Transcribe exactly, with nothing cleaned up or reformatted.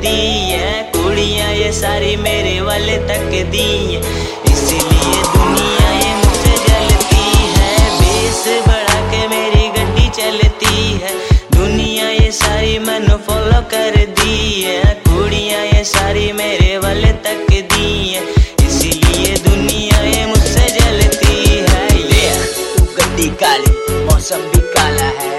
चलती है, कुड़ियाँ ये सारी मेरे वाले तकदी है, इसलिए दुनिया ये मुझसे जलती है। बेस बढ़ा के मेरी गड्डी चलती है, दुनिया ये सारी मैंने फॉलो कर दी है, कुड़ियाँ ये सारी मेरे वाले तकदी है, इसलिए दुनिया ये मुझसे जलती है। ले तू गड्डी काली, मौसम भी काला है,